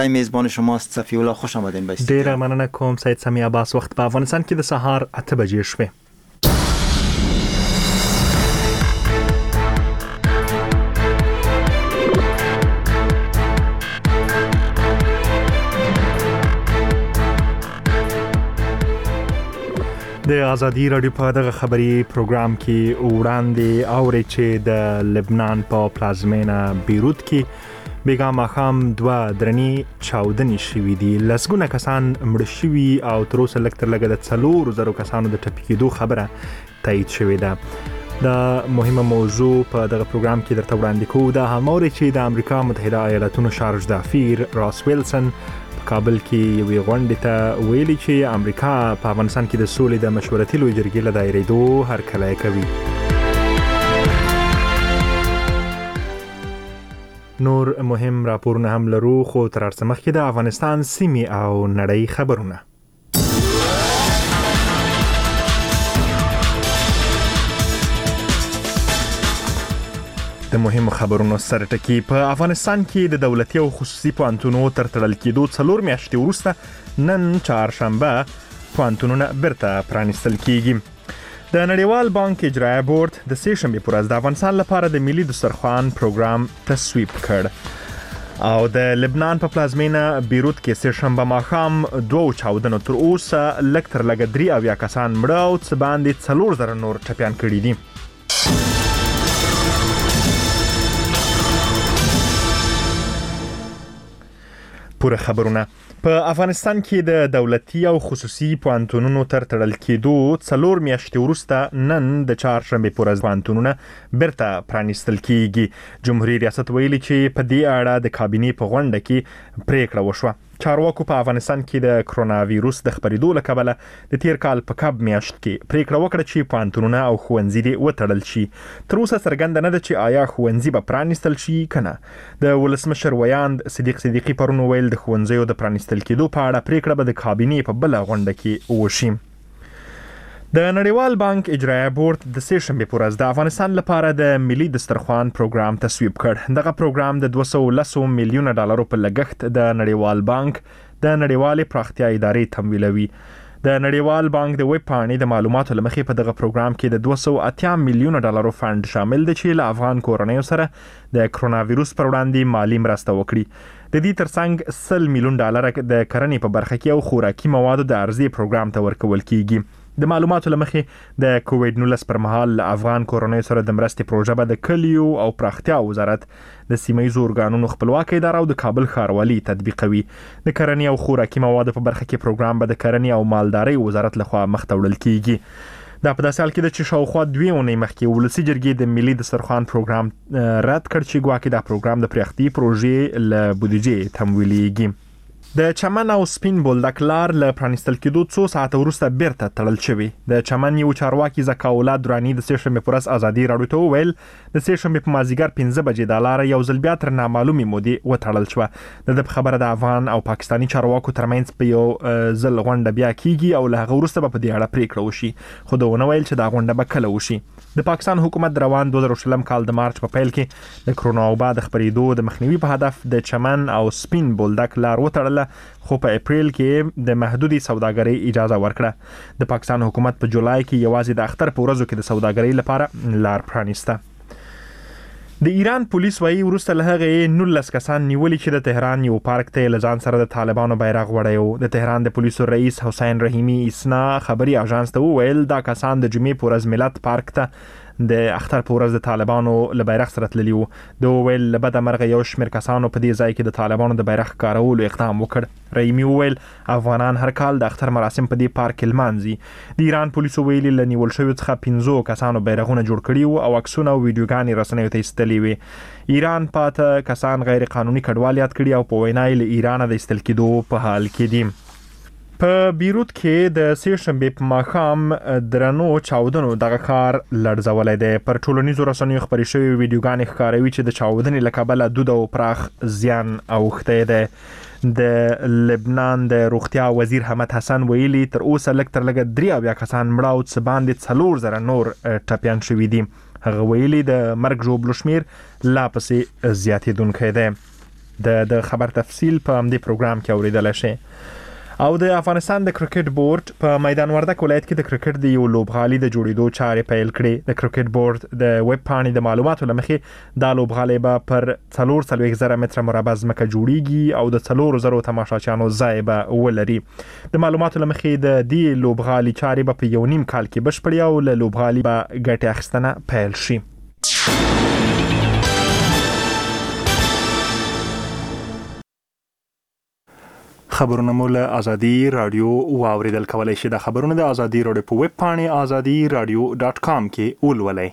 میزبان شماست صفی الله، خوش آمدین به استودیو. ډیره مننه کوم سید سمیع عباس. وخت په افغانستان کې د سهار 8 بجې شوه. د ازادي رادیو په دغه خبري پروګرام کې وړاندې اوري چې د لبنان په پلازمینه بیروت کې بیګا ماخام 2 درنی چاودنې شوې دي. لسګونه کسان مړ شوي او تر اوسه لږ تر لږه د 4,000 کسانو د ټپي کېدو خبره تایید شوې ده. دا مهمه موضوع په دغه پروګرام کې درته وړاندې کوو. دا هماوري چې د امریکا متحده ایالاتونو شارج دافیر راس ویلسن کابل کې یوې غونډې ته ویلي چې امریکا په افغانستان کې د سولې د مشورتي لوی جرګې له دایرېدو هرکلی کوي. نور مهم راپورونه هم لرو، خو تر هر څه مخکې د افغانستان سیمې او نړۍ خبرونه. د مهمو خبرونو سره ټکی. په افغانستان کې د دولتي او خصوصي پوهنتونونو تر تړل کېدو 4 میاشتې وروسته نن چهارشنبه پوهنتونونه بیرته پرانیستل کېږي. د نړیوال بانک اجرایه بورډ د سه شنبې پر ورځ د افغانستان لپاره د ملي دسترخوان پروګرام تصویب کړ او د لبنان په پلازمینه بیروت کې سه شنبه ماښام 2 چاودنو تر اوسه لږ تر لږه 3 کسان مړه او څه باندې 4,000 نور ټپیان کړي دي. پوره خبرونه. په افغانستان کې د دولتي او خصوصي پوهنتونونو تر تړل کېدو 4 میاشتې وروسته نن د چهارشنبې پر ورځ پوهنتونونه بیرته پرانیستل کېږي. جمهوریت ریاست ویلي چې په دې اړه د کابینې په غونډه کې پریکړه وشوه. چارواکو په افغانستان کې د کرونا وایروس د خپرېدو له کبله د تیر کال په کب میاشت کې پریکړه وکړه چې پوهنتونونه او ښوونځي دې وتړل شي. تر اوسه څرګنده نه ده چې آیا ښوونځي به پرانیستل شي کنه. د ولسمشر ویاند صدیق صدیقی پرون ویل د ښوونځیو د پرانیستل کېدو په اړه پریکړه به د کابینې په بل غونډه کې وشي. د نړیوال بانک اجرایه بورډ د سه شنبې پر ورځ د افغانستان لپاره د ملي دسترخوان پروګرام تصویب کړ. دغه پروګرام د 210 میلیونه ډالرو په لګښت د نړیوال بانک د نړیوالې پراختیا ادارې تمویلوي. د نړیوال بانک د ویب پاڼې د معلوماتو لمخې په دغه پروګرام کې د 280 میلیونه ډالرو فند شامل دی چې له افغان کورنیو سره د کرونا وایروس پر وړاندې مالی مرسته وکړي. د دې ترڅنګ 100 میلیون ډالر د کرنې په برخه کې او خوراکي موادو د عرضې پروګرام ته ورکول کیږي. د معلوماتو لمخې د کووډ 19 پر مهال افغان کورنیو سره د مرستې پروژه به د کلیو او پراختیا وزارت د سیمه‌ییزو ارګانونو خپلواکي اداره او د کابل ښاروالي تطبیقوي. د کرنې او خوراکي موادو په برخه کې پروګرام به د کرنې او مالدارۍ وزارت لخوا مخته وړل کیږي. دا په داسې حال کې چې شاوخوا 2 اونۍ مخکې ولسی جرګې د ملي دسترخوان پروګرام رد کړ چې ګواکې دا پروګرام د پراختي پروژې له بودیجې تمویلېږي. د چمن او سپین بولدک لار له پرانیستل کېدو 2 ساعته وروسته بیرته تړل شوی. د چمن یو چارواکي زکاولا درانی د سه شنبې پر ورځ ازادي راډیو ته وویل د سه شنبې په مازیګر 15 بجې د لار یو ځل بیا تر نامعلومې مودې وتړل شوه. د خبره د افغان او پاکستانی چارواکو ترمنځ په یو ځل غونډه بیا کیږي او له هغه وروسته په دې اړه پریکړه وشي. خو دا ونه ویل چې دا غونډه به کله وشي. د پاکستان حکومت روان 2020 کال د مارچ په پیل کې د کرونا وبا د خپرېدو د مخنیوي په هدف د چمن او سپین بولدک لار وتړله، خو په اپریل کې د محدودي سوداګرۍ اجازه ورکړه. د پاکستان حکومت په جولای کې یوازې د اختر په ورځو کې د سوداګرۍ لپاره لار پرانیسته. د ایران پولیس وايي وروسته له هغه 19 کسان نیولي چې د تهران یو پارک ته له ځان سره د طالبانو بیرغ وړیو. د تهران د پولیسو رئیس حسین رحیمی اسنا خبري اژانس ته وویل دا کسان د جمعې په ورځ ملت پارک ته د اختر په ورځ د طالبانو له بیرغ سره تللی وو. د ویل له بده مرغه یو شمېر کسانو په دې ځای کې د طالبانو د بیرغ کارولو اقدام وکړ. رحیمی ویل افغانان هر کال د اختر مراسم په دې پارک کې لمانځي. د ایران پولیسو ویلي له نیول شویو څخه 15 کسانو بیرغونه جوړ کړي وو او عکسونه او ویډیوګانې رسنیو ته ایستلې وي. ایران پاته کسان غیر قانوني کډوال یاد کړي او په وینا یې له ایران د ایستل کېدو په حال کې دي. په بیروت کې د سه شنبې په ماښام درنو چاودنو دغه ښار لړزولی دی. پر ټولنیزو رسنیو خپرې شوې ویډیوګانې ښکاروي چې د چاودنې له کبله دود او پراخ زیان اوښتی دی. د لبنان د روغتیا وزیر حمد حسن ویلي تر اوسه لږ تر لږه 3 کسان مړه او څه باندې 4,000 نور ټپیان شوي دي. هغه ویلي د مرګ ژوبلو شمیر لا پسې زیاتېدونکی دی. د خبر تفصیل په همدې پروګرام کې اوریدل شي. او د افغانستان د کرکټ بورډ په میدان وردګ ولایت کې د کرکټ د یو لوبغالي د جوړېدو چارې پیل کړې. د کرکټ بورډ د ویب پاڼې د معلوماتو لمخې دا لوبغالي به پر 4,000 متره مربع ځمکه جوړیږي او د 4,000 تماشاچیانو ځای به ولري. د معلوماتو لمخې د دې لوبغالي چارې به په 1.5 کال کې بشپړې او له لوبغالي به ګټې اخیستنه پیل شي. خبرونه مو له ازادي رادیو واوریدل کولای شي. د خبرونه د ازادي رادیو په ویب پاڼې azadiradio.com کې ولولئ.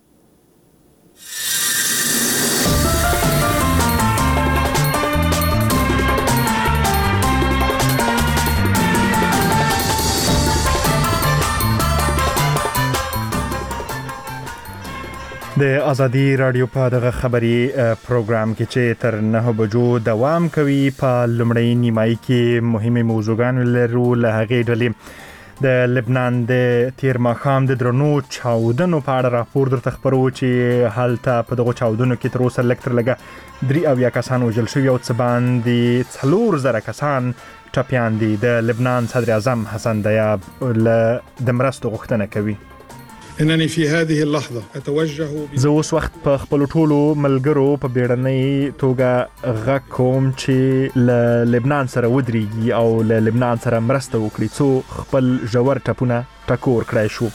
د ازادي رادیو په دغه خبري پروګرام کې چې تر 9 بجو دوام کوي په لومړی نیمایي کې مهمه موضوعګان لرو. له هغې ډلې د لبنان د تیر ماښام د درنو چاودنو په اړه راپور درته خپرو چې هلته په دغه چاودنو کې تر اوسه لږ تر لږه 3 کسان وژل شوي او څه باندې 4,000 کسان ټپیان دي. د لبنان صدر اعظم حسن دیاب د مرستو غوښتنه کوي. انني في هذه اللحظه اتوجه زه اوس وخت په خپل ټولو ملګرو په بیړنۍ توګه غږ کوم چې له لبنان سره ودرېږي او له لبنان سره مرسته وکړي څو خپل ژور ټپونه ټکور کړای شو.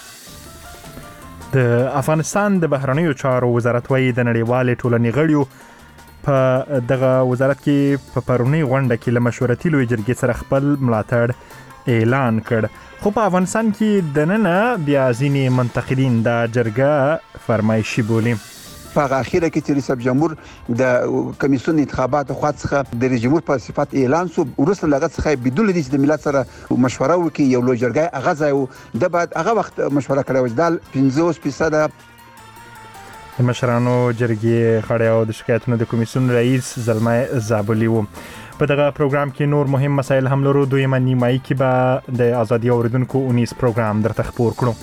د افغانستان د بهرنیو چارو وزارت وايي د نړیوالې ټولنې غړیو په دغه وزارت کې په پرونی غونډه کې له مشورتي لوی جرګې سره خپل ملاتړ اعلان کړ. خو په افغانستان کې د نن بیا ځینې منتقدین دا جرګه فرمایشي بولي. په اخیره کې چې ریاست جمهور د کمیسیون انتخاباتو خاصه د رئیس جمهور په صفت اعلان سو ورسره لغت څخه بدون د ملت سره مشوره وکي یو لوی جرګه هغه ځای د بعد هغه وخت مشوره کړو دال 50% د مشرانو جرګې خړې او د شکایتونو د کمیسیون رئیس زلمه زابلی وو. په دغه پروګرام کې نور مهم مسایل هم لرو. دویمه نیمایي کې به د ازادي اوریدونکو 19 پروګرام درته خپور کړو.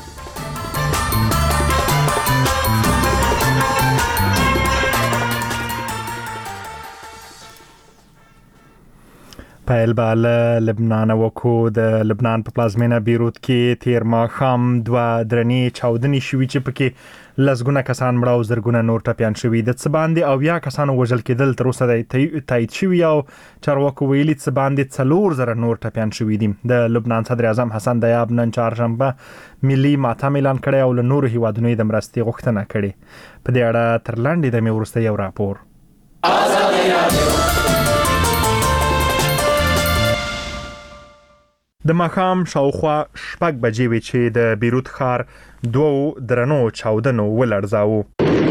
پیل به له لبنان وکړو. د لبنان په پلازمینه بیروت کې تیر ماښام 2 درنې چاودنې شوي چې پکې لسګونه کسان مړه او زرګونه نور ټپیان شوي. د څه باندې 90 کسانو وژل کېدل تر اوسه تایید شوي او چارواکو ویلي څه باندې 4,000 نور ټپیان شوي دي. د لبنان صدر اعظم حسن دیاب نن چهارشنبه ملي ماتم اعلان کړی او له نورو هیوادونو د مرستې غوښتنه کړې. په دې اړه تر لاندې د مې وروسته یو راپور. د ماښام شاوخوا 6 بجې وې چې د بیروت ښار 2 درنو چاودنو ولړزاوه.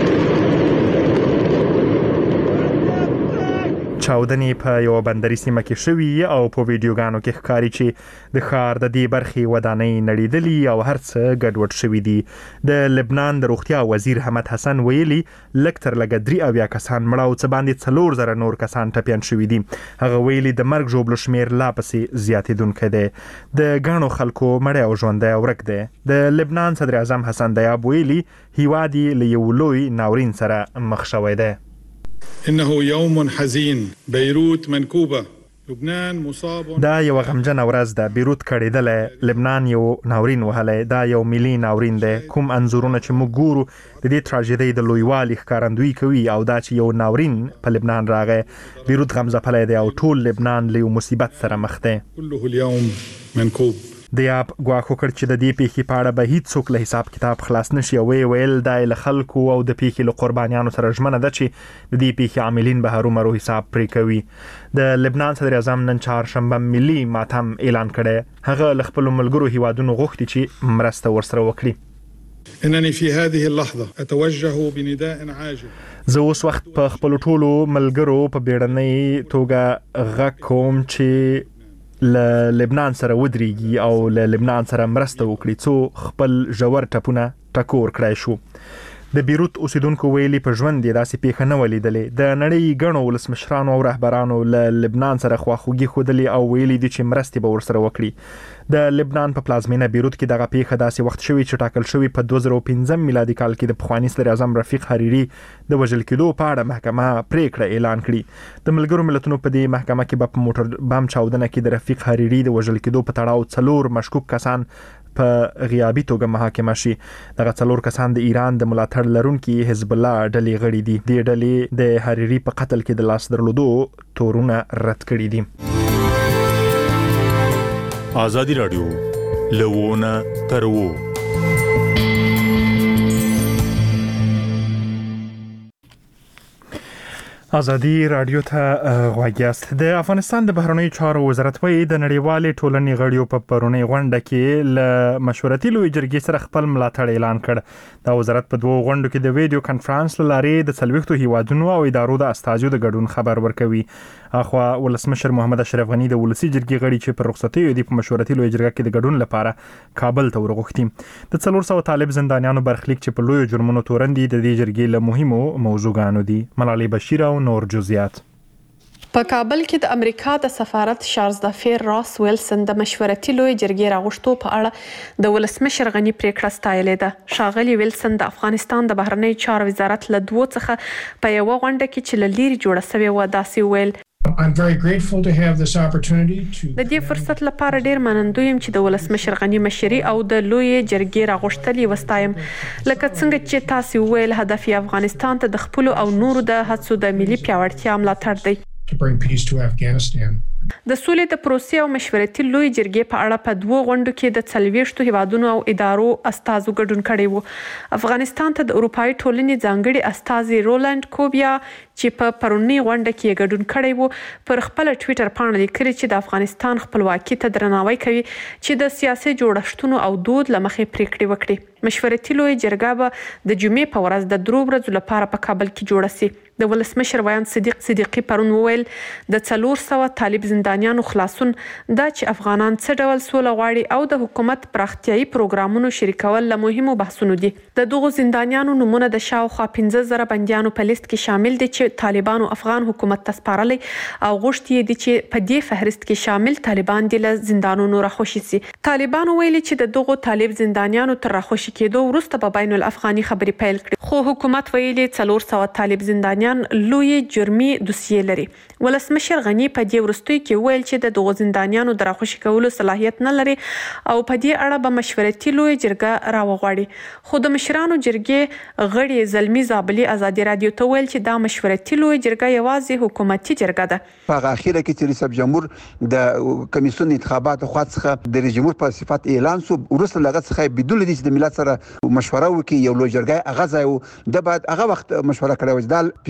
چاودنې په یو بندري سیمه کې شوي او په ویډیوګانو کې ښکاري چې د ښار د دې برخې ودانۍ نړېدلي او هر څه ګډوډ شوي دي. د لبنان د روغتیا وزیر حمد حسن ویلي لږ تر لږه 3 کسان مړه او څه باندې 4,000 نور کسان ټپیان شوي دي. هغه ویلي د مرګ ژوبلو شمیر لا پسې زیاتېدونکی دی. د ګڼو خلکو مړی او ژوندی ورک دی. د لبنان صدر اعظم حسن دیاب ویلي هیواد یې له یو لوی ناورین سره مخ شوی دی. انه يوم حزين بيروت منكوبه لبنان مصاب. دا یو غمجن ورځ ده. بیروت کړېدل، لبنان یو ناورین وهلی. دا یو ملي ناورین دی. کوم انځورونه چې موږ ګورو د دې تراژیدۍ د لویوالي ښکارندویي کوي او دا چې یو ناورین په لبنان راغی. بیروت غمځپلی دی او ټول لبنان له یو مصیبت سره مخ دی. كله اليوم منكوب. دیاب ګواښ وکړ چې د دې پیښې په اړه به هیڅوک له حساب کتاب خلاص نشي او ویل دا له خلکو او د پیښې له قربانیانو سره ژمنه ده چې د دې پیښې عاملین به هرومرو حساب پرې کوي. د لبنان صدر اعظم نن چهارشنبه ملي ماتم اعلان کړی. هغه له خپلو ملګرو هیوادونو غوښتي چې مرسته ورسره وکړي. انني في هذه اللحظه اتوجه بنداء عاجل. زه اوس وخت په خپلو ټولو ملګرو په بیړنۍ توګه غږ کوم چې له لبنان سره ودرېږي او له لبنان سره مرسته وکړي څو خپل ژور ټپونه ټکور کړای شو. د بیروت اوسیدونکو ویلي په ژوند یې داسې پیښه نه ولیدلې. د نړۍ ګڼو ولسمشرانو او رهبرانو له لبنان سره خواخوږي ښودلې او ویلي دي چې مرستې به ورسره وکړي. د لبنان په پلازمینه بیروت کې دغه پیښه داسې وخت شوی چې ټاکل شوی په 2015 میلادي کال کې د پخواني صدر اعظم رفیق حریری د وژل کېدو په اړه محکمه پریکړه اعلان کړي. د ملګرو ملتونو په دې محکمه کې په موټر بم چاودنه کې د رفیق حریری د وژل کېدو په تړاو 4 مشکوک کسان په غیابي توګه محاکمه شي. دغه 4 کسان د ایران د ملاتړ لرونکي حزب الله ډلې غړي دي. د ډلې د حریری په قتل کې د لاس درلودو تورونه رد کړي دي. آزادی رادیو لوونه ترو آزادی رادیو ته غواګیاست. د افغانستان د بهرنیو چارو وزارت وایي د نړیوالې ټولنې غړیو په پرونی غونډه کې له مشورتي لوی جرګې سره خپل ملاتړ اعلان کړ. دا وزارت په 2 غونډو کې د ویډیو کانفرنس لارې د 40 هیوادونو او ادارو د استازو د ګډون خبر ورکوي. اخوا ولسمشر محمد اشرف غنی د ولسی جرګې غړي چې پر رخصتي دی په مشورتي لوی جرګه کې د ګډون لپاره کابل ته ورغښتي. د 400 طالب زندانیانو برخلیک چې په لوی جرمونو تورندي د دې جرګې له مهمو موضوعګانو دي. ملالۍ بشیر او نور جزئیات. په کابل کې د امریکا د سفارت چارلز دافیر راس ویلسن د مشورتي لوی جرګې راغښتو په اړه د ولسمشر غنی پریکړه ستایلې ده. ښاغلي ویلسن د افغانستان د بهرنیو چارو وزارت له 2 څخه په یو غونډه کې چې لری جوړه شوې و داسې ویل. I'm very grateful to have this opportunity to د دې فرصت لپاره ډیر منندوی یم چې د ولسمشر غنی مشري او د لوی جرګې راغښتلې وستایم. لکه څنګه چې تاسو ویل هدف افغانستان ته د خپل او نورو د هڅو د ملي پیاوړتیا ملاتړ دی. to bring peace to Afghanistan. د سولې د پروسې او مشورتي لوی جرګې په اړه په 2 غونډو کې د 40 هیوادونو او ادارو استازو ګډون کړی وو. افغانستان ته د اروپאי ټولنې ځانګړي استازي رولند کوبیا چې په پرونی غونډه کې ګډون کړی وو پر خپل ټوئیټر باندې لیکلي چې د افغانستان خپلواکي ته درناوی کوي چې د سیاسي جوړښتونو او دود لمخې پریکړې وکړي. مشورتي لوی جرګه به د جمعې په ورځ د 3 ورځې لپاره په کابل کې جوړه شي. د ولسمشر ویان صدیق صدیقی پرون وویل د 400 طالب زندانیانو خلاصون دا چې افغانان څه ډول سوله غواړي او د حکومت پراختیايي پروګرامونو شریکول له مهمو بحثونو دي. د دغو زندانیانو نمونه د شاوخوا 15000 بنديانو په لیست کې شامل دي چې طالبانو افغان حکومت ته سپارلي او غوښتي دي چې په دې فهرست کې شامل طالبان دي له زندانونو راخوشي سي. طالبانو ویلي چې د دغو طالب زندانیانو تر راخوشي کېدو وروسته په بین الافغاني خبري پیل کړي. خو حکومت ویلي 400 طالب زندانیان لوی جرمي دوسیه لري. ولسمشر غنی په دې ورستوي کې ویل چې د دغو زندانیانو د راخوشي کولو صلاحیت نه لري او په دې اړه به مشورتي لوی جرګه راوغواړي. خو د مشرانو جرګې غړي زلمی زابلی آزادي رادیو ته ویل چې دا مشورتي لوی جرګه یوازې حکومتي جرګه ده. په اخیره کې چې ریاست جمهور د کمیسیون انتخاباتو خاصه د رئیس جمهور په صفت اعلان سو ورسره لغت څخه بدون دي چې د ملت سره مشوره وکړي یو لوی جرګه هغه ځای د بعد هغه وخت مشوره کړو چې د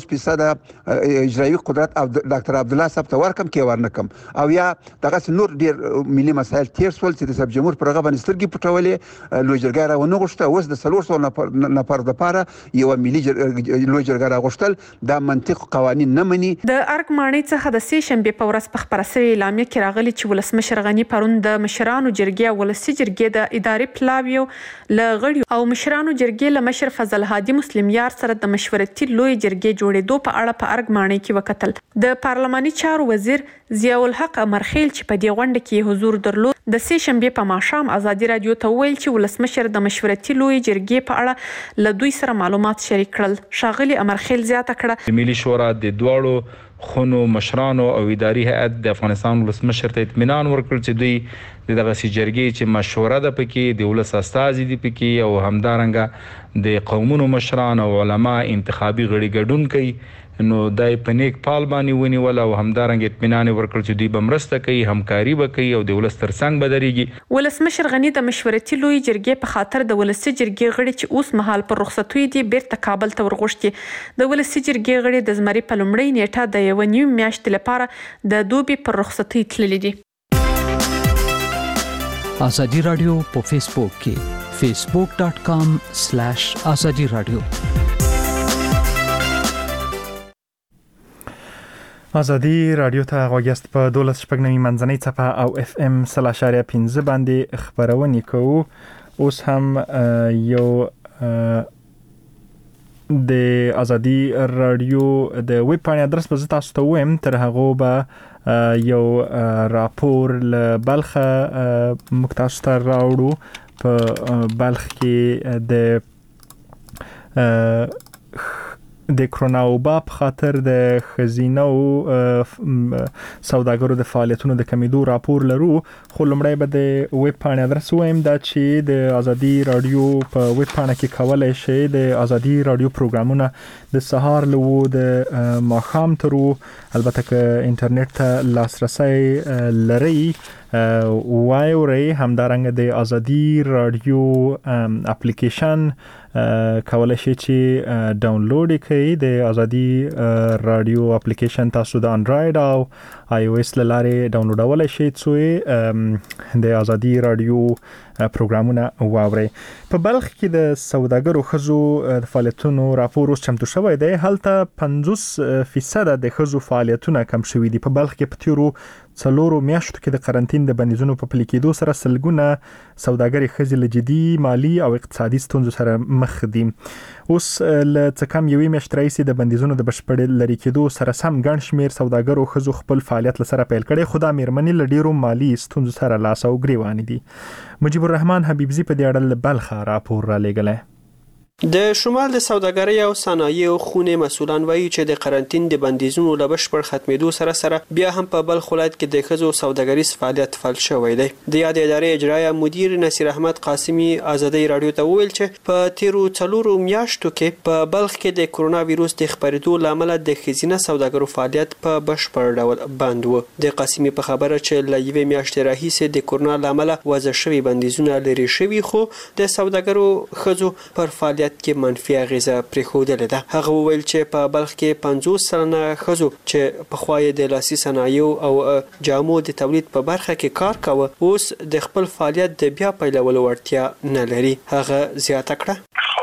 50% اجرایي قدرت او ډاکټر عبد الله صاحب ته ورکم کې ورنکم او یا دغه نور ډیر ملي مسایل تیر سول چې د رئیس جمهور پر غو باندې سترګې پټولې لوی جرګه راونه غوښته اوس د 300 نفر د پاره یو ملي لوی جرګه راغوښتل د منطق قوانين نه مني. د ارګ مانی څخه د سې شنبه په ورځ په خبره سوي اعلامیه کې راغلي چې ولسمشر غنی پرون د مشرانو جرګې او ولسی جرګې د ادارې پلاویو لغړي او مشرانو جرګې له مشر فضل هادي مسلم یار سره د مشورتي لوی جرګې جوړېدو په اړه په ارګ مانی کې وکتل. د پارلماني چارو وزیر ضیاء الحق امرخیل چې په دې غونډه کې حضور درلود د سې شنبه په ماښام آزادي رادیو ته ویل چې ولسمشر د مشورتي لوی جرګې په اړه له دوی سره معلومات شریک کړل. ښاغلي امرخیل زیاته کړه ملي شورا د دواړو خونو مشرانو او اداري هیئت د افغانستان ولسمشر ته اطمینان ورکړ چې دوی دغه سي جرګې چې مشوره ده پکې د ولس استازي دي پکې او همدارنګه د قومونو مشران او علما انتخابي غړي ګډون کوي نو دای په نیک پال باندې ونیول او همدارنګه اطمینان ورکړ چې دوی بمرسته کوي همکاري وکړي او د ولس ترڅنګ بدريږي. ولسمشر غنی د مشورتي لوی جرګې په خاطر د ولسی جرګې غړي چې اوس مهال پر رخصتوي دي بیرته کابل ته ورغوښتي. د ولسی جرګې غړي د زمري په لومړۍ نیټه د 1.5 میاشتې لپاره د دوبي پر رخصتي تللي دي. آزادی رادیو په فیسبوک کې facebook.com/azadi radio. آزادی رادیو ته غوږیاست په 12.9 منځنۍ څپه او FM 0.5 باندې خبرونه کوو. اوس هم یو د ازادي رادیو د ویب پاڼې ادرس به تاسو ته وایم، تر هغه به یو راپور له بلخه موږ تاسو ته راوړو. په بلخ کې د کرونا وبا په خاطر د خزینه او سوداګرو د فعالیتونو د کمیدو راپور لرو، خو لومړی به د ویب پاڼې ادرس وایم دا چې د ازادي رادیو په ویب پاڼه کې کولای شئ د ازادي رادیو پروګرامونه د سهار له د ماښام تر البته که انټرنیټ ته لاسرسي لري وایوري، همدارنګه د ازادي رادیو اپلیکیشن کولای شئ چې ډاونلوډ کړئ. د ازادي رادیو اپلیکیشن تاسو د انډراید او آی او اس لاره ډاونلوډولای شئ چې د ازادي رادیو پروګرامونه واوري. په بلخ کې د سوداګرو خزو د فعالیتونو راپور اوس چمتو شوی دی. هلته 50% د خزو فعالیتونه کم شوي دي. په بلخ کې په تیرو 4 میاشتو کې د قرنټین د بندیزونو په پلي کېدو سره سلګونه سوداګري خزې له جدي مالی او اقتصادي ستونزو سره مخ دي. اوس له څه کم یوې میاشتې راهیسې د بندیزونو د بشپړ لرې کېدو سره سم ګڼ شمېر سوداګرو خزو خپل فعالیت له سره پیل کړی، خو دا مېرمنې له ډېرو مالي ستونزو سره لاس او ګریوانې دي. مجيب الرحمن حبیبزي په دې اړه له بلخه راپور را لېږلی. د شمال د سوداګرۍ او صنایعو خونې مسولان وایي چې د قرنټین د بندیزونو له بشپړ ختمېدو سره بیا هم په بلخ ولایت کې د ښځو سوداګریز فعالیت فعال شوی دی. د یاد ادارې اجرایه مدیر نصیر احمد قاسمی ازادي رادیو ته وویل چې په تیرو 4 میاشتو کې په بلخ کې د کرونا وایروس د خپرېدو لامل د ښځینه سوداګرو فعالیت په بشپړ ډول بند و. د قاسمی په خبره چې له یوې میاشتې راهیسې د کرونا لامل وضع شوی بندیزونه لري شوي، خو د سوداګرو ښځو پر فعالیت کې منفي اغیزه پرېښودلې ده. هغه وویل چې په بلخ کې 50 سلنه ښځو چې پخوای د لاسي صنایعو او جامو د تولید په برخه کې کار کاوه اوس د خپل فعالیت د بیا پیلولو وړتیا نه لري. هغه زیاته کړه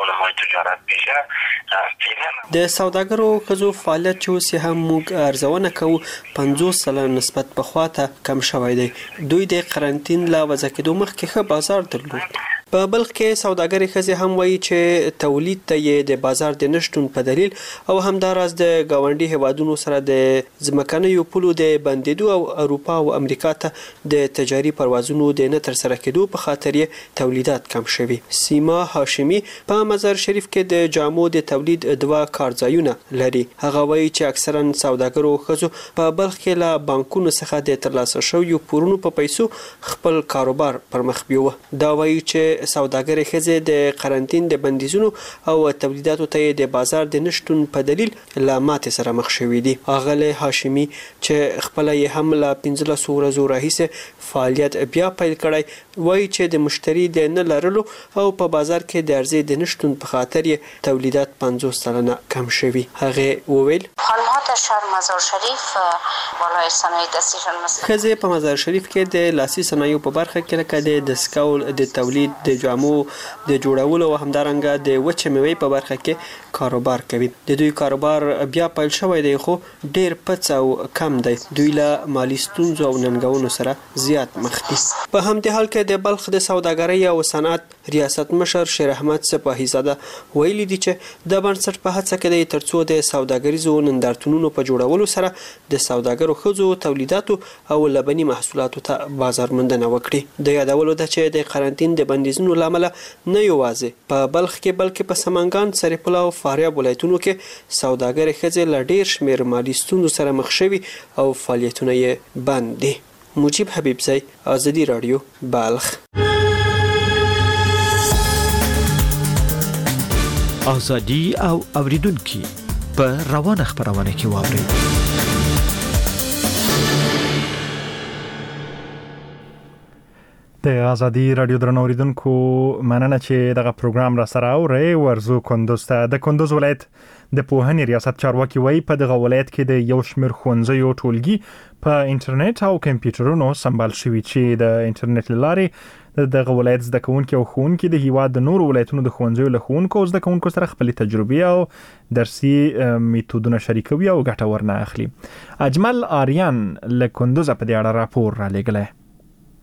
د سوداګرو ښځو فعالیت چې اوس هم موږ ارزونه کوو 50 سلنه نسبت پخواته کم شوی دی. دوی د قرنټین لا وضع کېدو مخکې ښه بازار درلود. په بلخ کې سوداګري ښځې هم وایي چې تولید ته یې د بازار د نشټون په دلیل او همداراز د ګاونډي هیوادونو سره د ځمکنیو پولو د بندیدو او اروپا او امریکا ته د تجاري پروازونو د نه تر سره کېدو په خاطر یې تولیدات کم شوي. سیما هاشمی په مزار شریف کې د جامو د تولید 2 کارځایونه لري. هغه وایي چې اکثرا سوداګرو ښځو په بلخ کې له بانکونو څخه د ترلاسه شویو پورونو په پیسو خپل کاروبار پرمخ بیوه. دا وایي چې سوداګري ښځې د قرنټین د بندیزونو او تولیداتو ته د بازار د نشټون په دلیل له ماتې سره مخ شوي دي. اغله هاشمی چې خپل یې هم له 15 ورځو راهیسې فعالیت بیا پیل کړی وایي چې د مشتری د نه لرلو او په بازار کې د عرضې د نشټون په خاطر یې تولیدات 50 سلنه کم شوي. هغه وویل مزار شریف بالای صنایع دستی ښځې په مزار شریف کې د لاسي صنایعو په برخه کې لکه د دسکول د تولید د جامو د جوړولو او همدارنګه د وچه میوې په برخه کې کاروبار کوي. د دوی کاروبار بیا پیل شوی دی خو ډیر پڅ او کم دی. دوی له مالی ستونزو او ننګونو سره زیات مخ دي. په همدې حال کې د بلخ د سوداګرۍ او صنعت ریاست مشر شیر احمد سپاهی زاده ویلي دي چې د بنسټ په هڅه کې د ترڅو د سوداګریزو نندارتونونو په جوړولو سره د سوداګرو ښځو تولیداتو او لبني محصولاتو ته بازار موندنه وکړي. د یادولو ده چې د قرنټین د بندیزونو لامل نه یوازې په بلخ کې بلکې په سمنګان، سرپل او فاریاب ولایتونو کې سوداګري ښځې له ډیر شمېر مالي ستونزو سره مخ شوي او فعالیتونه یې بند دي. مجيب حبیبزی، ازادي رادیو، بلخ. ازادي او اوریدونکو په روانه خبرونه کې واوري. د ازادي رادیو درنو اوریدونکو مننه چې دغه پروګرام را سره اوري. ورزو کندوز ته د کندوز ولایت د پوهنې ریاست چارواکي وایي په دغه ولایت کې د یو شمېر ښوونځیو ټولګي په انټرنیټ او کمپیوټرونو سمبال شوي چې د انټرنیټ له لارې دغه ولایت زده کوونکي او ښوونکي د هیواد د نورو ولایتونو د ښوونځیو له ښوونکو او زده کوونکو سره خپلې تجربې او درسي میتودونه شریکوي او ګټه ورنه اخلي. اجمل آریان له کندوز په دې اړه راپور را لېږلی.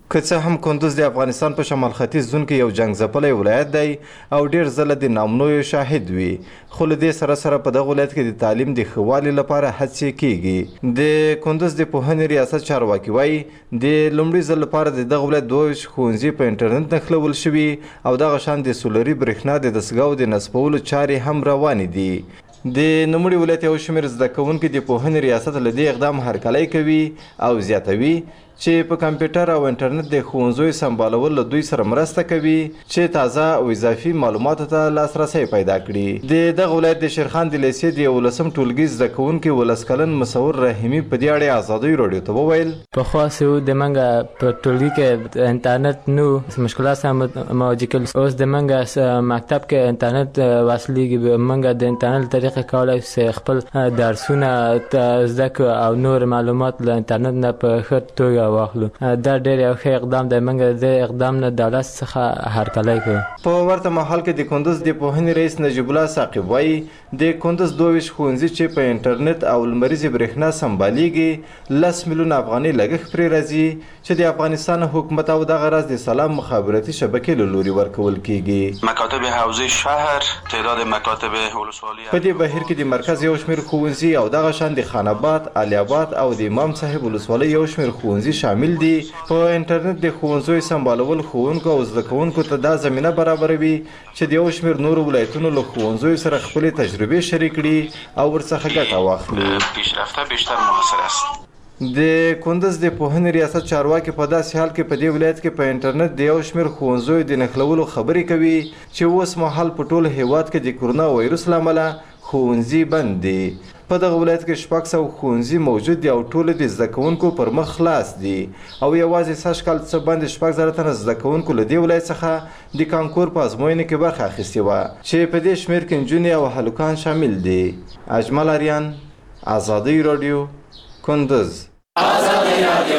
که څه هم کندوز د افغانستان په شمال ختیځ زون کې یو جنگ ځپلی ولایت دی او ډیر ځله د ناامنیو شاهد وي، خو له دې سره په دغه ولایت کې د تعلیم د ښه والي لپاره هڅې کیږي. د کندوز د پوهنې ریاست چارواکي وایي د لومړي ځل لپاره د دغه ولایت 22 ښوونځي په انټرنیټ نښلول شوي او دغه شان د سولري برېښنا د دستګاو د نصبولو چارې هم روانې دي. د نوموړي ولایت یو شمېر زده کوونکي د پوهنې ریاست له دې اقدام هرکلی کوي او زیاتوي چې په کمپیوټر او انټرنیټ د ښوونځیو سمبالول له دوی سره مرسته کوي چې تازه او اضافي معلوماتو ته لاسرسی پیدا کړي. د دغه ولایت د شیرخان د لیسې د 11 ټولګي زده کوونکي 19 کلن مصور رحیمي په دې اړه ازادۍ راډیو ته وویل پخوا چې د منګه په ټولګي کې انټرنیټ نو مشکلات سره مواجه کول، اوس د منګه مکتب کې انټرنیټ واصلېږي. منګه د انټرنیټ طریقې کولای شي خپل درسونه زده کړو او نور معلومات له انټرنیټ نه په ښه توګه واخلو. دا ډېر یو ښه اقدام دی. موږ د اقدام نه دولت څخه هرکلی کوو. په ورته مهال کې د کندوز د پوهنې رئیس نجیب الله ثاقب وایي د کندوز 22 ښوونځي چې په انټرنیټ او لمریزې برېښنا سمبالیږي 10 میلیونه افغانۍ لګښت پرې راځي چې د افغانستان حکومت او دغه راز د سلام مخابراتي شبکې له لوري ورکول کیږي. مکاتب حوزه شهر تعداد مکاتب ولسوالی په دې بهیر کې د مرکز یو شمېر ښوونځي او دغه شان د خان آباد، علي آباد او د امام صاحب ولسوالۍ یو شمېر ښوونځي شامل دي. په انټرنیټ د ښوونځیو سمبالول ښوونکو او زده کوونکو ته دا زمینه برابروي چې د یو شمېر نورو ولایتونو له ښوونځیو سره خپلې تجربې شریک کړي او ورڅخه ګټه واخلي. پیشرفته بیشتر موثر است. د کندوز د پوهنې ریاست چارواکي په داسې حال کې په دې ولایت کې په انټرنیټ د یو شمېر ښوونځیو د نښلولو خبرې کوي چې اوس مهال په ټول هیواد کې د کورونا وایرس له امله ښوونځي بند دي. په دغه ولایت کې 600 ښوونځي موجود دي او ټول د زده کوونکو پر مخ خلاص دي او یوازې سږ کال څه باندې 6,000 تنه زده کوونکو له دې ولایت څخه د کانکور په ازموینې کې برخه اخیستې وه چې په دې شمېر کې نجونې او هلکان شامل دي. اجمل اریان، ازادۍ راډیو، کندوز. ازادۍ راډیو.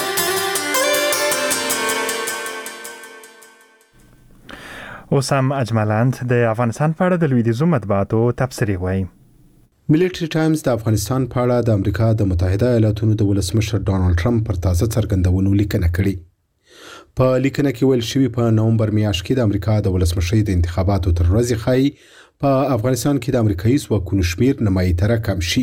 اوس هم اجملاند د افغانستان په اړه د لویدیځو مطبوعاتو تبصرې وایي. ملټری ټایمز د افغانستان په اړه د امریکا د متحده ایالاتونو د ولسمشر ډانلډ ټرمپ پر تازه څرګندونو لیکنه کړې. په لیکنه کې ویل شوي په نومبر میاشت کې د امریکا د ولسمشۍ د انتخاباتو تر ورځې ښایي په افغانستان کې د امریکایي ځواکونو شمېر نیمایي تره کم شي.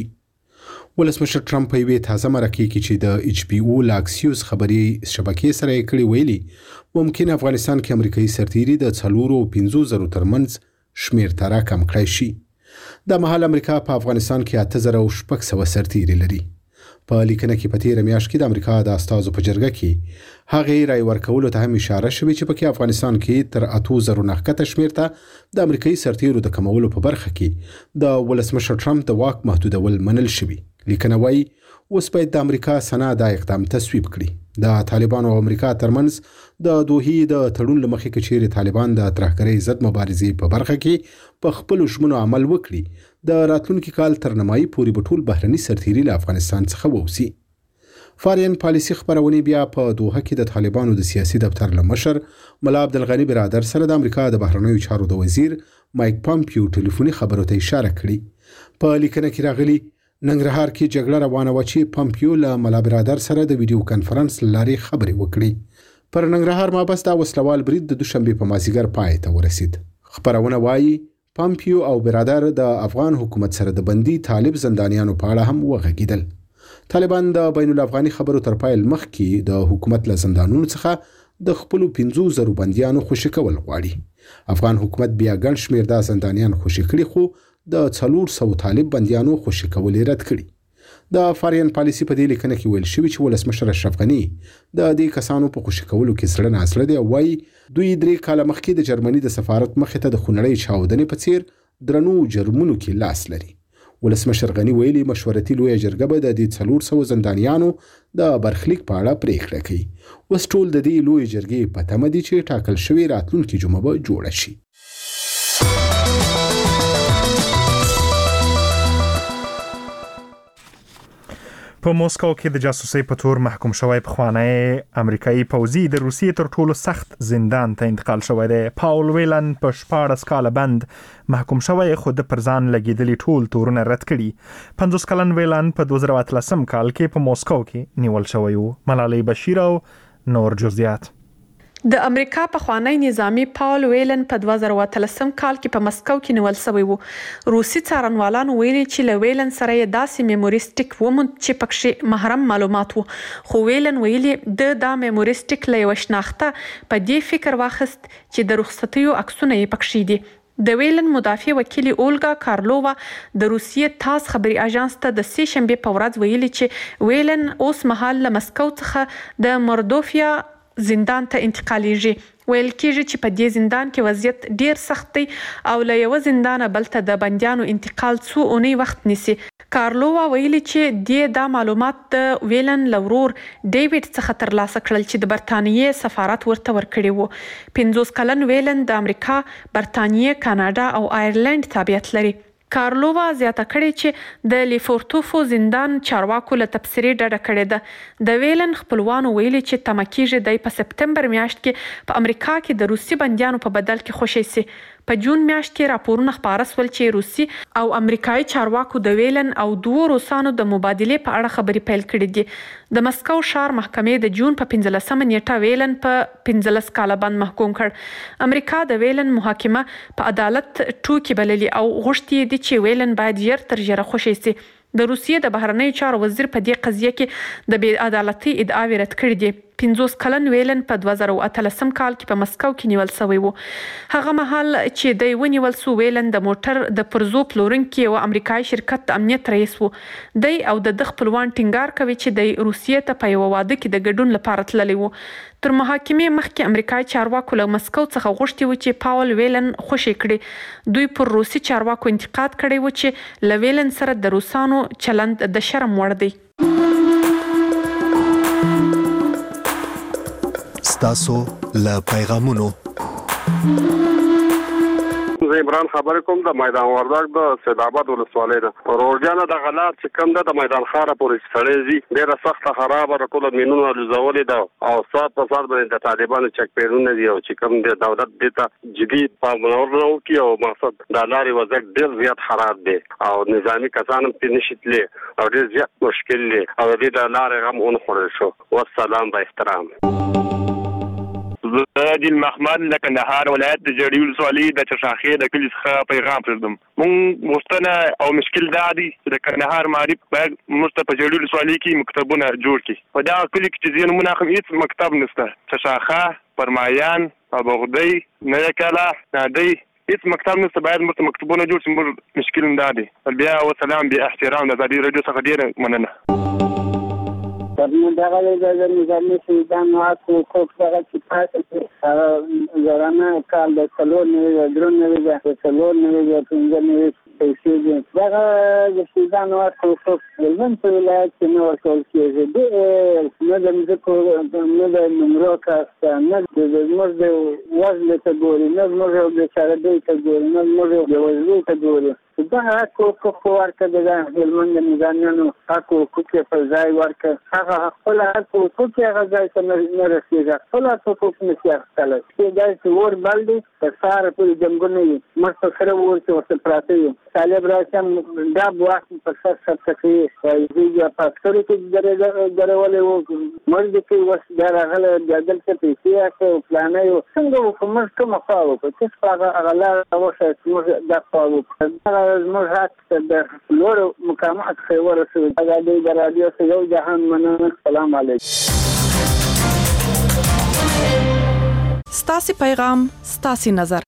ولسمشر ټرمپ په یوې تازه مرکې کې چې د HBO له اکسیوس خبري شبکې سره یې کړې ویلي ممکن افغانستان کې امریکایي سرتیري د 4,500 ترمنځ شمېر تره کم کړی شي. د مهال امریکا په افغانستان کې 8,600 سرتیري لري. په لیکنه کې په تیره میاشت کې د امریکا د استازو په جرګه کې هغې رای ورکولو ته هم اشاره شوې چې پکې افغانستان کې تر 8,000 نه ښکته شمېر ته د امریکایي سرتیرو د کمولو په برخه کې د ولسمشر ټرمپ د واک محدودول منل شوي. لیکنه وایي اوس باید د امریکا سنا دا اقدام تصویب کړي. د طالبانو او امریکا ترمنځ د دوحې د تړون له مخې که چیرې طالبان د ترهګرۍ ضد مبارزې په برخه کې په خپلو ژمنو عمل وکړي د راتلونکي کال تر نیمایي پورې به ټول بهرني سرتیري له افغانستان څخه ووځي. فارین پالیسي خپرونې بیا په دوحه کې د طالبانو د سیاسي دفتر له مشر ملا عبدالغني برادر سره د امریکا د بهرنیو چارو د وزیر مایک پامپیو ټلیفوني خبرو ته اشاره کړې. په لیکنه کې راغلي ننګرهار کې جګړه روانه وه چې پامپیو له ملا برادر سره د ویډیو کانفرنس له لارې خبرې وکړي. پر ننګرهار مابس دا وسلوال برید د دوشنبې په مازدیګر پای ته ورسید. خبرونه وایي پامپیو او برادر د افغان حکومت سره د بندي طالب زندانیانو په اړه هم وغږیدل. طالبان د بین الافغاني خبرو تر پیل مخکې د حکومت له زندانونو څخه د خپلو 15,000 بندیانو خوشي کول غواړي. افغان حکومت بیا ګڼ شمېر د زندانیان خوشي کړي خو د 400 طالب بندیانو خوشي کول رد کړي. د فارین پالیسي په دې لیکنه کې ویل شوي چې ولسمشر اشرف غني د دې کسانو په خوشي کولو کې زړه نازړه دی او وایي دوی 3 کاله مخکې د جرمني د سفارت مخې ته د خونړۍ چاودنې په څیر درنو جرمونو کې لاس لري. ولسمشر غني ویلي مشورتي لویه جرګه به د دې 400 زندانیانو د برخلیک په اړه پریکړه کوي. اوس ټول د دې لویه جرګې په تمه دي چې ټاکل شوی راتلونکي جمعه به جوړه شي. په موسکو کې د جاسوسۍ په تور محکوم شوی پخوانی امریکایي پوځي د روسیې تر ټولو سخت زندان ته انتقال شوی دی. پاول ویلن په 14 کاله بند محکوم شوی خو د پر ځان لګېدلي ټول تورونه رد کړي. 50 کلن ویلن په 2013 کال کې په موسکو کې نیول شوی و. ملالۍ بشیر او نور جزئیات. د امریکا پخوانی نظامی پاول ویلن په 2013 کال کې په مسکو کې نیول شوی وو. روسي څارنوالانو ویلي چې له ویلن سره یې داسې میموریسټیک وموند چې پکې محرم معلومات وو. خو ویلن ویلي دا میموریسټیک له یو شناخته په دې فکر واخست چې د رخصتیو عکسونه یې پکې دي. د ویلن مدافع وکیل اولګا کارلووا د روسیې تاس خبري اژانس ته د سې شنبه په ورځ ویلي چې ویلن اوس مهال له مسکو څخه د مردوفیا زندان ته انتقالیږي. ویل کېږي چې په دې زندان کې وضعیت ډیر سخت دی او له یو زندانه بل ته د بندیانو انتقال څو اونۍ وخت نیسي. کارلووا ویلي چې دا معلومات د ویلن لورور ډیوډ څخه ترلاسه کړل چې د برتانیې سفارت ورته ورکړی وو. 50 کلن ویلن د امریکا، برتانیې، کاناډا او آیرلند تابعیت لري. کارلووا زیاته کړې چې د لیفورتوفو زندان چارواکو له تبصرې ډډه کړې ده. د ویلن خپلوانو ویلي چې تمه کېږي دی په سپتمبر میاشت کې په امریکا کې د روسي بندیانو په بدل کې خوشی سي. په جون میاشت کې راپورونه خپاره سول چې روسي او امریکایي چارواکو د ویلن او دوه روسانو د مبادلې په اړه خبرې پیل کړې دي. د مسکو ښار محکمې د جون په 15 نیټه ویلن په 15 کاله باندې محکوم کړ. امریکا د ویلن محاکمه په عدالت ټوکې بللي او غوښتي دي چې ویلن باید ژر تر ژره خوشی سي. د روسیې د بهرنیو چارو وزیر په دې قضیه کې د بې عدالتۍ ادعاوې رد کړې دي. 50 کلن ویلن په 2013 کال کې په مسکو کې نیول شوی وو. هغه مهال چې دی ونیول شو ویلن د موټر د پرزو پلورونکي او امریکایي شرکت د امنیت رئیس وو. دی او د خپلوان ټینګار کوي چې د روسیې ته په یو واده کې د ګډون لپاره تللی وو. تر محاکمې مخکې امریکایي چارواکو له مسکو څخه غوښتي وو چې پاول ویلن خوشی کړي. دوی پر روسي چارواکو انتقاد کړی و چې له ویلن سره د روسانو چلند د شرم وړ دی. ستاسو له پیغامونو زه عمران خبرې کوم د میدان وردګ د سیدآباد ولسوالۍ نه. روډیانه د غلات چې کوم د میدان ښاره پورې سړی ځي ډېره سخته خرابه د ټوله مینونه لوځولې ده او سات په سات باندې د طالبانو چک پیرونه دي او چې کوم د دولت دې ته جدي پاملرنه وکړي او مقصد د لارې وضعیت ډېر زیات خراب دی او نظامي کسان هم پرې نشي تللی او ډېر زیات مشکل دی او دې د لارې غم ونخوړل شو. والسلام با احترام. عادل محمد له کندهار ولایت د جړی ولسوالۍ د چشاخې د کلي څخه پیغام پرېږدم. مونږ غوښتنه او مشکل دا دی چې د کندهار معارف باید موږ ته په جړی ولسوالۍ کې مکتبونه جوړ کړي. په دغه کلي کې چې ځینې مونږ هم هېڅ مکتب نشته. چشاخه، پرمایان، ابغدی، نوی کلا، نادی هېڅ مکتب نشته. باید موږ ته مکتبونه جوړ شي. موږ مشکل دا دی. بیا وسلام بیا احترام د ازادي راډیو څخه ډېره مننه. دغه د نظامي سیدان واکو کوک دغه چې پاتې زرانه کال د 3 د 5 پیسې دي. دغه د سیدان واکو کوک ولن په ولایت کې نو ورکول کېږي. نه د مځکو نه د نمرو کاست نه د زموږ د وزن ته ګوري نه زموږ د چاربۍ ته ګوري نه زموږ د وزن ته ګوري. دغه حقوق ورکړه د هلمند نظامیانو حقوق په ځای ورکړه. هغه خپل حقوق هغه ځای ته نه رسېږي. خپل حقوق نشي اخیستلی. داسې اور بل دی په سهار پورې جنګونه وي. موږ په سره اور کې ورته پراته یو. طالب راشي دا وخت په سر ثبته کوي. دوی په عسکرو کې درولې وو. موږ د کې اوس بیا راغلی دلته پیسې اخلي او پلانه یو څنګه وکړو. موږ کومه خوا وکړو چې په هغه لاره وښایست موږ دا خوا وکړو. زموږ حق د لوړو مقامات څخه ورسوي. ازادي د راډیو څخه یو جهان مننه. السلام علیکم. ستاسو پیغام ستاسو نظر.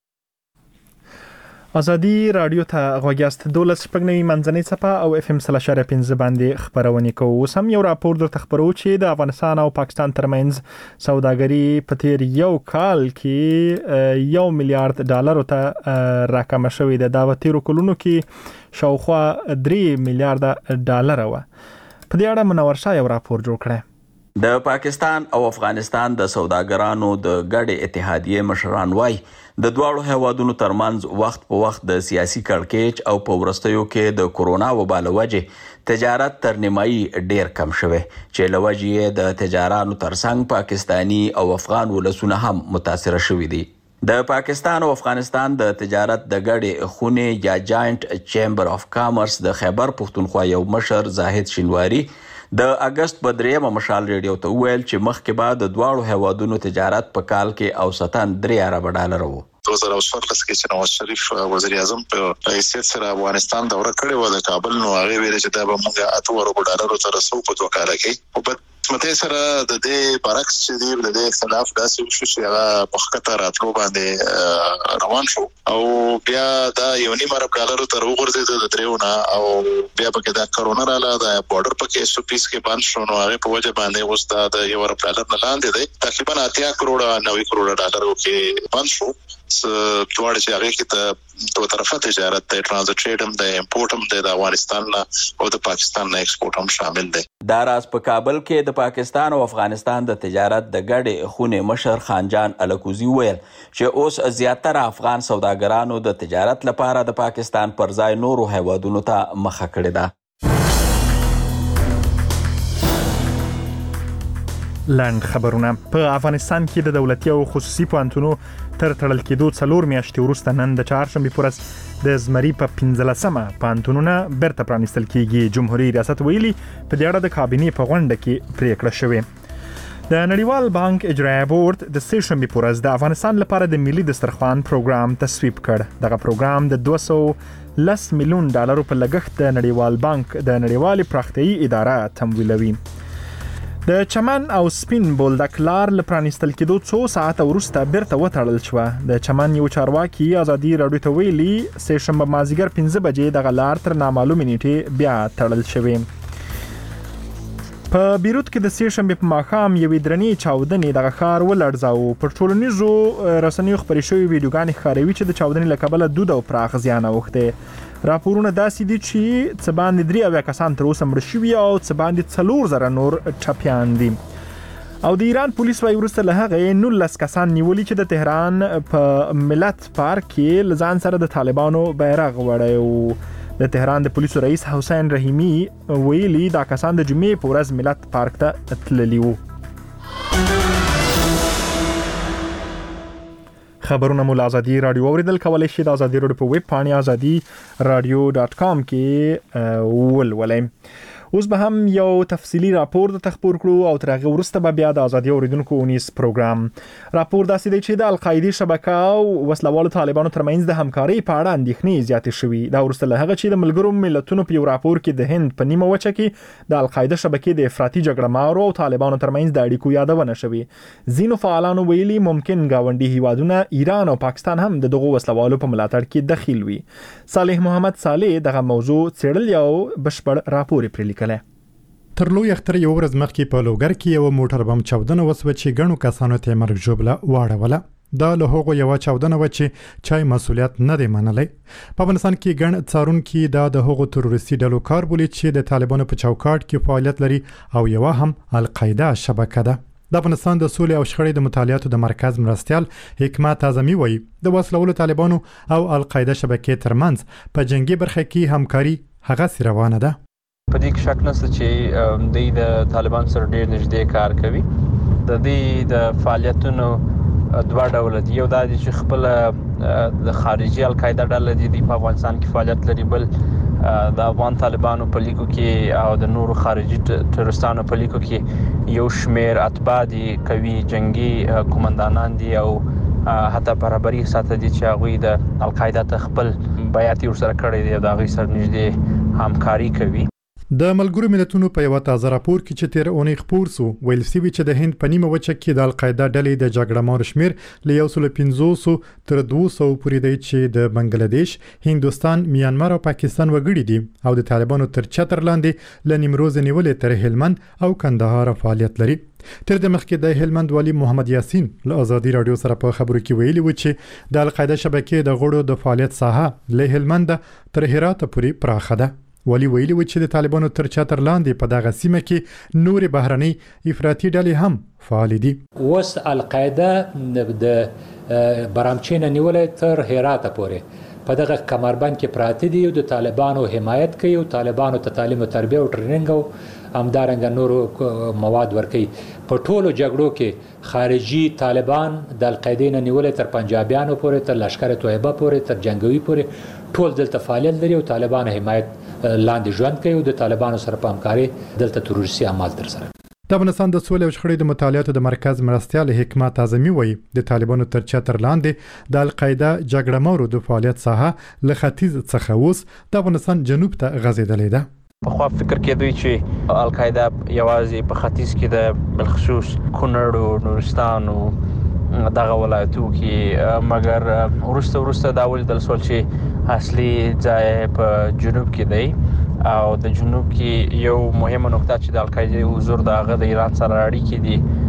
ازادي راډیو ته غوږیاست. 12 شپږنوي منځنۍ څپه او FM 3.5 باندې خبرونه کوو. اوس هم یو راپور درته خبرو چې د افغانستان او پاکستان ترمنځ سوداګري په تیر یو کال کې $1 میلیارډ ته راکمه شوې ده. دا په تیرو کلونو کې شاوخوا $3 میلیارډ و. په دې اړه منور شاه یو راپور جوړ کړی. د پاکستان او افغانستان د سوداګرانو د ګډې اتحادیې مشران وایي د دواړو هیوادونو ترمنځ وخت په وخت د سیاسي کړکېچ او په وروستیو کې د کورونا وبا له وجې تجارت تر نیمایي ډیر کم شوی چې له وجې د تجارانو ترڅنګ پاکستانی او افغان ولسونه هم متاثر شوي دي. د پاکستان او افغانستان د تجارت د ګډې خونې یا جاینټ چیمبر اف کامرس د خیبر پښتونخوا یو مشر زاهد شینواری د اگست په 3 مشال ریډیو ته ویل چې مخکې به د دواړو هیوادونو تجارت په کال کې اوسطاً 3 ارب ډالر وو. 2014 کې چې نواز شریف وزیر اعظم په حیثیت سره افغانستان دوره کړې و د کابل، نو هغه ویل چې دا به موږ 8 ارب ډالر ته رسو په 2 کال کې. او په مته سره د دې برعکس چې د دې اختلاف داسې وشو چې هغه په خطر راتلو باندې روان شو او بیا دا 1.5 ارب ډالر ته وګرځید د دریونه، او بیا پکې دا کرونا رااله، د بارډر پکې SOPs کې بند شو، نو هغه په وجه باندې اوس دا د 1 ارب ډالر نه لاندې دی، تقریبا 80 کروڑ 90 کروڑ ډالر کې بند شو. دوړ چې هغه کې ته دوه طرفه تجارت د ټرانزیت ټریډ هم د امپورټ هم د افغانستان نه او د پاکستان نه ایکسپورټ هم شامل دی. دا راز په کابل کې د پاکستان او افغانستان د تجارت د ګډې خونې مشر خانجان الکوزي ویل چې اوس زیاتره افغان سوداګرانو د تجارت لپاره د پاکستان پر ځای نورو هیوادونو ته مخه کړې ده. لاند خبرونه. په افغانستان کې د دولتي او خصوصي پوهنتونو تر تړل کېدو 4 میاشتې وروسته نن د چهارشنبې په ورځ د زمري په 15مه پوهنتونونه بیرته پرانیستل کېږي. جمهوریت ریاست ویلي په دې اړه د کابینې په غونډه کې پریکړه شوې. د نړیوال بانک اجرایه بورډ د سهشنبې په ورځ د افغانستان لپاره د ملي دسترخوان پروګرام تصویب کړ. دغه پروګرام د 210 میلیون ډالرو په لګښت د نړیوال بانک د نړیوالې پراختیایي اداره تمویلوي. د چمن او سپین بولدک لار له پرانیستل کېدو 2 ساعته وروسته بیرته وتړل شوه. د چمن یو چارواکي ازادي راډیو ته ویلي سهشنبه مازدیګر 5 بجې دغه لار تر نامعلومې نیټې بیا تړل شوې. په بیروت کې د سهشنبې په ماښام یوې درنې چاودنې دغه ښار ولړزاوه. پر ټولنیزو رسنیو خپرې شوې ویډیوګانې ښکاروي چې د چاودنې له کبله دود او پراخ زیان اوښتی. راپورونه داسې دي چې څه باندې 3 کسان تر اوسه مړه شوي او څه باندې 4,000 نور ټپیان دي. او د ایران پولیس وايي وروسته له هغه 19 کسان نیولي چې د تهران په ملت پارک کې له ځان سره د طالبانو بیرغ وړی و. د تهران د پولیسو رئیس حسین رحیمی ویلي دا کسان د جمعې په ورځ ملت پارک ته تللي وو. خبرونه مو له ازادي راډیو اوریدل کولای شئ د ازادي راډیو په ویب پاڼه azadi.radio.com کې ولولئ. اوس به هم یو تفصیلی راپور د تخبر کړو او تر هغه وروسته به بیا د ازادي اوریدونکو اونیس پروګرام. راپور داسې دی چې د القاعده شبکه او وسلوالو طالبانو ترمنځ د همکارۍ په اړه اندېښنې زیاتې شوې. دا وروسته له هغه چې د ملګرو ملتونو په یو راپور کې د هند په نیمه وچه کې د القاعده شبکې د افراطي جګړه مارو او طالبانو ترمنځ د اړیکو یادونه شوې. ځینو فعالانو ویلي ممکن گاونډي هیوادونه ایران او پاکستان هم د دغو وسلوالو په ملاتړ کې دخیل وي. صالح محمد صالح دغه موضوع څېړل او بشپړ راپور پرې لیکلی. تر لوی اختر یو ورځ مخکې په لوګر کې یو موټر بم چاودنه وسوه چې ګڼو کسانو ته مرګ ژوبله واړوله. دا له هغو یو چاودنه و چې چای مسولیت نه دی منلی. په افغانستان کې ګڼ څارونکي دا د هغو تروریستي ډلو کار بولي چې د طالبانو په چوکاټ کې فعالیت لري او یو هم القاعده شبکه ده. د افغانستان د سولې او شخړې د مطالعاتو د مرکز مرستیال حکمت اعظمي وایي د وسلوالو طالبانو او القاعده شبکې ترمنځ په جنگي برخه کې همکاري هغسې روانه ده. په دې کې شک نشته چې د طالبان سره ډېر نږدې کار کوي. د دې د فعالیتونو 2 ډول دي. یو دا دي چې خپل د خارجي القاعده ډله دي په افغانستان کې فعالیت لري، بل د افغان طالبانو په لیکو کې او د نورو خارجي تروریستانو په لیکو کې یو شمیر اتباع دي، کوي جنگي قومندانان دي او حتی برابرۍ ساته دي چې هغوی د القاعده ته خپل بیعت ورسره کړی دی او د هغوی سره نږدې همکاري کوي. د ملګرو ملتونو په یو تازه راپور کې چې تیر اونۍ خپور سو ویل سوي چې د هند په نیمه وچه کې د القاعده ډلې د جګړه مار شمیر له 150 تر 200 پورې دی چې د بنگلاديش، هندوستان، میانمار او پاکستان وګړي دي او د طالبانو تر چتر لاندې ل نیمروز نیولې تر هلمند او کندهار فعالیت لري. تر د مخکې د هلمند والی محمد یاسین له ازادي راډیو سره په خبرو کې ویلي و چې د القاعده شبکې د غړو د فعالیت ساحه له هلمند تر هرات پورې پراخه ده. ولی ویلي و چې د طالبانو تر چتر لاندې په دغه سیمه کې نور بهرنۍ افراطي ډلې هم فعال دي. اوس القاعده د برامچین نیولې تر هرات پورې په دغه کمربند کې پراته دي او د طالبانو حمایت کوي او طالبانو ته تعلیم او تربیه او ټریننګ او همدارنګه نورو مواد ورکوي. په ټولو جګړو کې خارجي طالبان د القاعده نیولې تر پنجابیانو پورې، تر لشکر طیبه پورې، تر جنگوي پورې ټول دلته فعالیت لري او طالبان حمایت لاندې ژوند کوي او د طالبانو سره په همکاري دلته تروریستي اعمال ترسره کوي. د افغانستان د سولې او شخړې د مطالعاتو د مرکز مرستیال حکمت اعظمي وایي د طالبانو تر چتر لاندې د القاعده جګړه مارو د فعالیت ساحه له ختیځ څخه اوس د افغانستان جنوب ته غځېدلې ده. په خو فکر کې دوی چې القاعده یوازې په ختیځ کې د بالخصوص کونړ او نورستان او دغه ولایتو کې مګر ورسته دا ولیدل شول چې اصلي ځای په جنوب کې دی او د جنوب کې یو مهمه نقطه چې د القاعده حضور د ایران سره اړیکې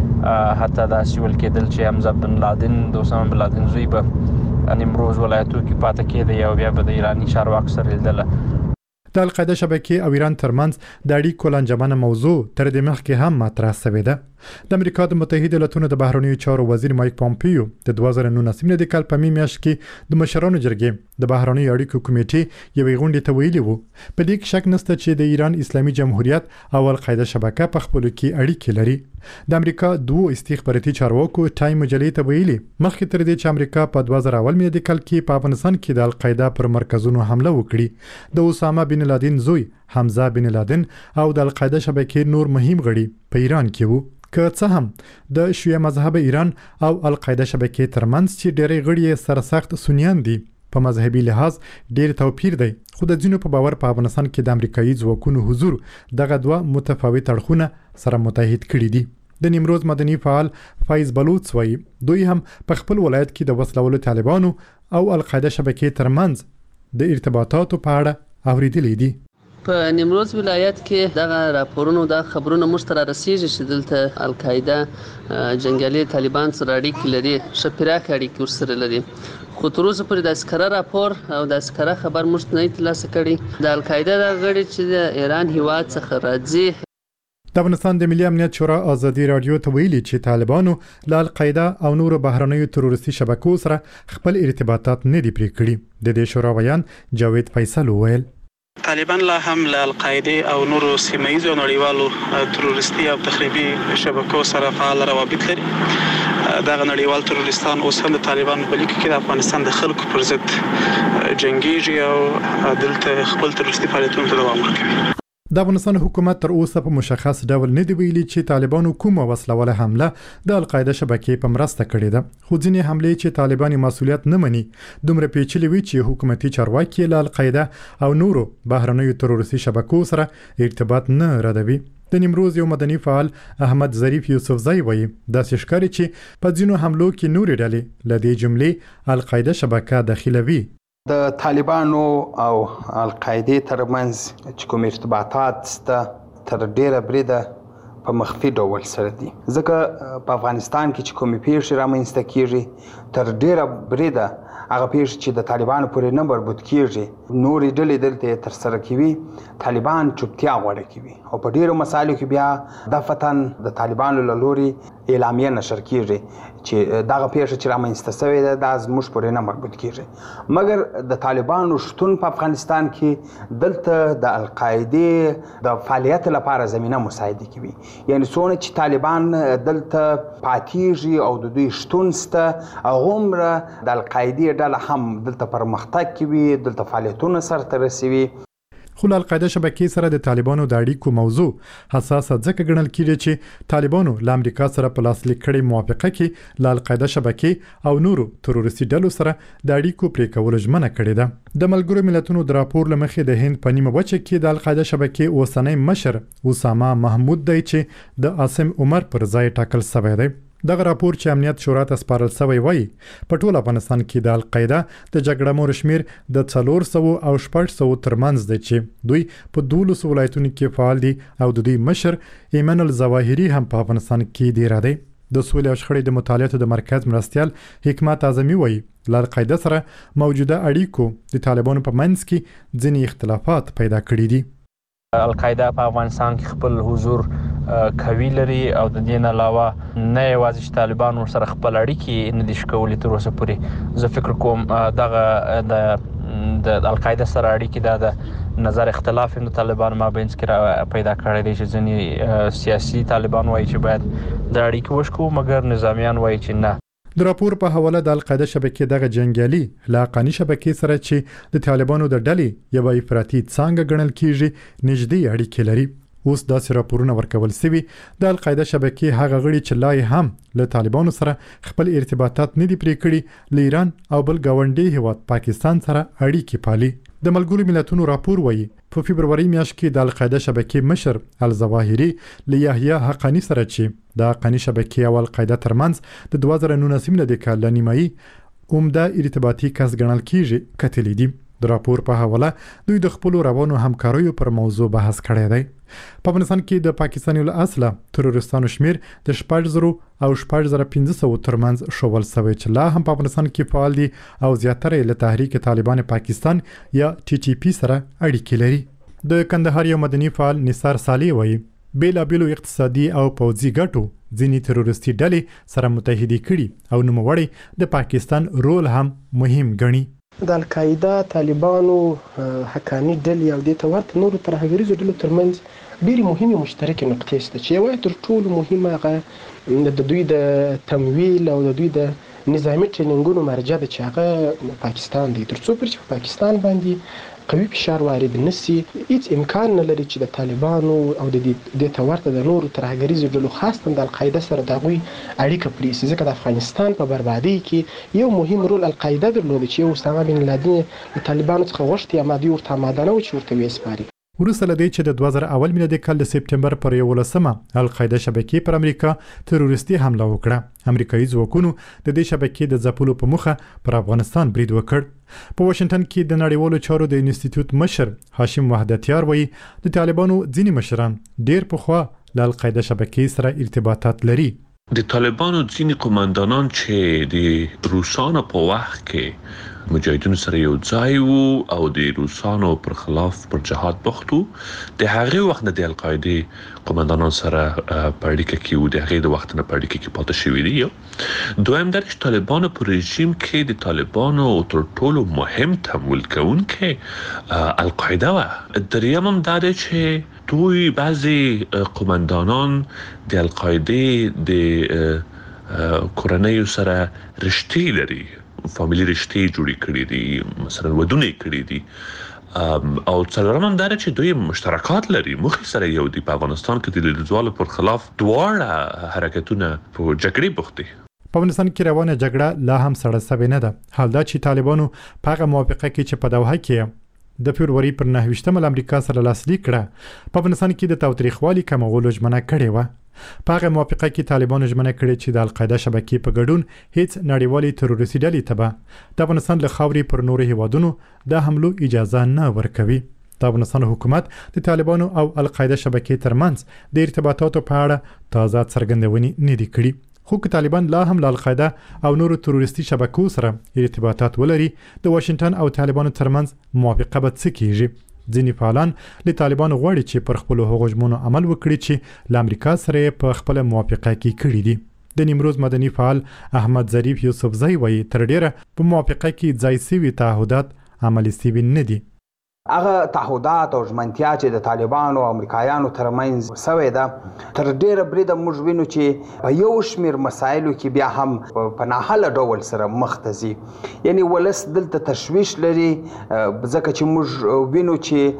دي حتی دا سیول کېدل چې حمزه بن لادن د اسامه بن لادن زوی په نیمروز ولایتو کې پاتې کېده او بیا به د ایرانی چارواکو سره لیدل. د القاعده شبکې او ایران ترمنځ د اړیکو لنجمنه موضوع تر دې مخکې هم مطرح شوې ده. د امریکا د متحده ایالاتونو د بهرنیو چارو وزیر مایک پومپیو د 2019 کال په میاشت کې د مشرانو جرګې د بهرنیو اړیکو کمیټې یوې غونډې ته ویلي وو په دې کې شک نشته چې د ایران اسلامي جمهوریت او القاعده شبکه په خپل کې اړیکې لري. د امریکا دوه استخباراتي چارواکو ټایم مجلې ته ویلي مخکې تر دې چې امریکا په 2000 میلادي کال کې په افغانستان کې د القاعده پر مرکزونو حمله وکړي د اسامه بن لادن زوی حمزه بن لادن او د القاعده شبکې نور مهم غړي په ایران کې وو. که څه هم د شیعه مذهب ایران او القاعده شبکې ترمنځ چې ډېری غړي سرسخت سنیان دي په مذهبي لحاظ ډېر توپیر دی خو د ځینو په باور په افغانستان کې د امریکایي ځواکونو حضور دغه دوه متفاوت اړخونه سره متحد کړي دي. د نیمروز مدني فعال فایز بلوچ وایي دوی هم په خپل ولایت کې د وسلوالو طالبانو او القاعده شبکې ترمنځ د ارتباطاتو په اړه اوریدلي دي. په نیمروز ولایت کې دغه راپورونو د خبرونو مشترک رسیږي چې دلته القاعده جنگیالي طالبان سره اړیکې لري شپراک اړیکې ورسره لري خو تر اوسه پورې د اسکره راپور او د اسکره خبر مشت نه ترلاسه کړي. د القاعده د غړي چې د ایران هیواد څخه راځي. د افغانستان د ملي امنیت شورا ازادي رادیو ته ویلي چې طالبانو له القاعده او نورو بهرنیو تروریستي شبکو سره خپل ارتباطات نه دي پرې کړي. د دې شورا ویان جاوید فیصل وویل طالبان لا هم له القاعده او نورو سیمه ییزو نړیوالو تروریستي او تخریبي شبکو سره فعال روابط لري. دغه نړیوال تروریستان اوس هم د طالبانو په لیک کې د افغانستان د خلکو پر ضد جنگيږي او دلته خپل تروریستي فعالیتونو ته دوام ورکوي. د افغانستان حکومت تر اوسه په مشخص ډول نه دی ویلي چې طالبانو کومه وسلواله حمله د القاعده شبکې په مرسته کړې ده خو ځینې حملې چې طالبان مسؤلیت نه مني دومره پیچلې وي چې حکومتي چارواکي له القاعده او نورو بهرنیو تروریستي شبکو سره ارتباط نه ردوي. د نیمروز یو مدني فعال احمد ظریف یوسفزئی وایي داسې ښکاري چې په ځینو حملو کې نورې ډلې له دې جملې القاعده شبکه داخلوي. د طالبانو او القاعده ترمنځ چې کوم ارتباطات سته تر ډیره بریده په مخفي ډول سره دي ځکه په افغانستان کې چې کوم پیښې رامنځته کیږي تر ډیره بریده هغه پیښې چې د طالبانو پورې نه مربوط کیږي نورې ډلې دلته تر سره کوي طالبان چوپتیا غوړه کوي او په ډیرو مسایلو کې بیا دفتن د طالبانو له لوري اعلامیه نشر کیږي چې دغه پیښه چې رامنځته شوې ده دا زموږ پورې نه مربوط کیږي مګر د طالبانو شتون په افغانستان کې دلته د القاعده د فعالیت لپاره زمينه مساعده کوي یعنی څونه چې طالبان دلته پاتېږي او د دوی شتون سته هغومره د القاعده ډله هم دلته پرمختګ کوي دلته فعالیتونه سرته رسوي. خو له القاعده شبکې سره د طالبانو د اړیکو موضوع حساسه ځکه ګڼل کېږي چې طالبانو له امریکا سره په لاسلیک کړې موافقه کې له القاعده شبکې او نورو تروریستي ډلو سره د اړیکو پرې کولو ژمنه کړې ده. د ملګرو ملتونو د راپور له مخې د هند په نیمه وچه کې د القاعده شبکې اوسنی مشر اسامه محمود دی چې د عاصم عمر پر ځای ټاکل شوی دی. دغه راپور چې امنیت شورا ته سپارل شوی وایي په ټول افغانستان کې د القاعده د جګړه مور شمیر د 400 او 600 ترمنځ دی چې دوی په 12 ولایتونو کې فعال دي او د دوی مشر ایمن الظواهری هم په افغانستان کې دی را دی. د سولې او شخړې د مطالعاتو د مرکز مرستیال حکمت اعظمي وایي له القاعده سره موجوده اړیکو د طالبانو په منځ کې ځینې اختلافات پیدا کړي دي. القاعده په افغانستان کې خپل حضور کوي لري او د دې نه علاوه نه یوازې چې طالبان ورسره خپل اړیکې نه دي شکولې تر اوسه پورې زه فکر کوم دغه د القاعده سره اړیکې د نظر اختلاف هم د طالبان مابینځ کې پیدا کړی دی چې ځینې سیاسي طالبان وایي چې باید د اړیکې وشکو مګر نظامیان وایي چې نه. د راپور په حواله د القاعده شبکې دغه جنگیالي لا حقاني شبکې سره چې د طالبانو د ډلې یو افراطي څانګه ګڼل کیږي نږدې اړیکې لري. اوس داسې راپورونه ورکول سوي د القاعده شبکې هغه غړي چې لا هم له طالبانو سره خپل ارتباطات نه دي پرې کړي له ایران او بل ګاونډي هیواد پاکستان سره اړیکې پالي. د ملګرو ملتونو راپور وایي په فبروري میاشت کې د القاعده شبکې مشر الظواهري له یحیی حقانی سره چې د حقانی شبکې او القاعده ترمنځ د 2019 نه د کال له نیمایي عمده ارتباطي کس ګڼل کیږي کتلې دي. د راپور په حواله دوی د خپل روانو همکاریو پر موضوع بحث کړی دی. په افغانستان کې د پاکستاني الاصله تروریستانو شمیر د 4,000 او 4,500 ترمنځ شوول سوی چې لا هم په افغانستان کې فعال دي او زیاتره له تحریک طالبان پاکستان یا TTP سره اړیکې لري. د کندهار یو مدني فعال نثار صالح وایي بیلابیلو اقتصادي او پوځي ګټو ځینې تروریستي ډلې سره متحدي کړي او نوموړی د پاکستان رول هم مهم ګڼي. د القاعده طالبانو حقاني ډلې او د تورت نورو ترهګریزو ډلو ترمنځ ډېری مهمه مشترکه نقطې شته چې یو تر ټولو مهمه هغه د دوی د تمویل او د دوی د نظامی ټریننګونو مرجع د چې هغه پاکستان دی. ترڅو پر چې پاکستان باندې قوي فشار وارد نشي هیڅ امکان نه لري چې د طالبانو او د تورت د نورو ترهګریزو ډلو خاصه د القاعده سره د غوي اړیکه پریسي. ځکه د افغانستان په بربادي کې یو مهم رول القاعده درلود چې اسامه بن لادن د طالبانو څخه غوښتي امادي ورته آماده نه و چې ورته وسپاري. وروسته له دې چې د 2001 میلادي کال د سپټمبر پر 11 القاعده شبکې پر امریکا تروریستي حمله وکړه. امریکایي ځواکونو د دې شبکې د ځپلو په موخه پر افغانستان برید وکړ. په واشنگټن کې د نړیوالو چارو د انسټیټیوټ مشر هاشم وحدتیار وایي د طالبانو ځینې مشران ډېر پخوا له القاعده شبکې سره ارتباطات لري. د طالبانو ځینې قوماندانان چې د روسانو په وخت کې مجاهدینو سره یو ځای وو او د روسانو پر خلاف پر جهاد بوخت وو د هغه وخت نه د القاعده قوماندانان سره په اړیکه کې وو د هغه د وخت نه په اړیکه کې پاتې شوی دی. دویم د طالبانو په رژیم کې د طالبانو تر ټولو مهم تمویل کوونکی القاعده و. دریم هم دا دی چې دوی بعضی قوماندانان د القاعده د کورنۍ سره رشتې لري فامیلی رشتې جوړې کړې دي مثلا ودونه کړې دي او څلورم هم دا چې دوی مشترکات لري مخې سره یو دی. په افغانستان کې د لیدوالو پر خلاف دواړه حرکتونه په جګړې بوخت دي. په افغانستان کې روانه جګړه لا هم سړه سوې نه ده. حال دا چې طالبانو په هغه موافقه کې چې په دوحه کې د فبروري پر 9 امریکا سره لاسلیک کړه په افغانستان کې د تاوتریخوالي کمولو ژمنه کړې و. په هغه موافقه کې طالبانو ژمنه کړې چې د القاعده شبکې په ګډون هیڅ نړیوالي تروریستي ډلې ته به د افغانستان له خاورې پر نورو هیوادونو د حملو اجازه نه ورکوي. د افغانستان حکومت د طالبانو او القاعده شبکې ترمنځ د ارتباطاتو په اړه تازه څرګندونې نه دي کړي. خو که طالبان لا هم له القاعده او نورو تروریستي شبکو سره ارتباطات ولري د واشنگټن او طالبانو ترمنځ موافقه به څه کیږي. ځینې فعالان له طالبانو غواړي چې پر خپل هغو ژمنو عمل وکړي چې له امریکا سره په خپل موافقه کې کړي دي. د نیمروز مدني فعال احمد ظریف یوسفزی وایي تر ډیره په موافقه کې ځای سوي تعهدات عملي سوي نه دي. هغه تعهدات او ژمنتیا چې د طالبانو او امریکایانو ترمنځ سوې ده تر ډیره بریده موږ وینو چې په یو شمیر مسایلو کې بیا هم په ناحاله ډول سره مخ ته ځي. یعنی ولس دلته تشویش لري ځکه چې موږ وینو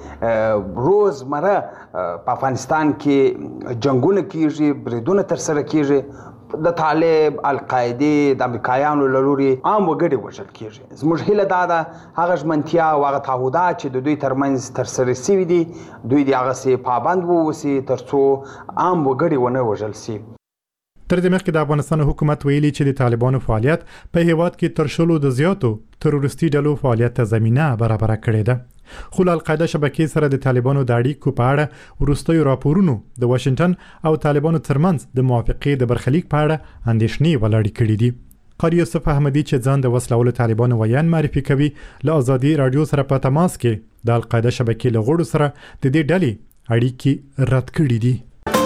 چې روزمره په افغانستان کې جنگونه کیږي بریدونه ترسره کیږي د طالب القاعده د امریکایانو له لوري عام وګړي وژل کیږي. زموږ هیله دا ده هغه ژمنتیا او هغه تعهدات چې د دوی ترمنځ ترسره شوي دي دوی د هغه سي پابند ووسي ترڅو عام وګړي ونه وژل شي. تر دې مخکې د افغانستان حکومت ویلي چې د طالبانو فعالیت په هیواد کې تر شلو د زیاتو تروریستي ډلو فعالیت ته زمینه برابره کړې ده. خو له القاعده شبکې سره د طالبانو د اړیکو په اړه وروستیو راپورونو د واشنگټن او طالبانو ترمنځ د موافقې د برخلیک په اړه اندېښنې ولاړې کړې دي. قاری یوسف احمدي چې ځان د وسلوالو طالبانو ویان معرفي کوي له ازادي رادیو سره په تماس کې د القاعده شبکې له غړو سره د دې ډلې اړیکې رد کړې دي.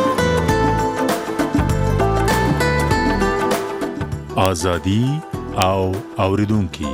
ازادي او اوریدونکو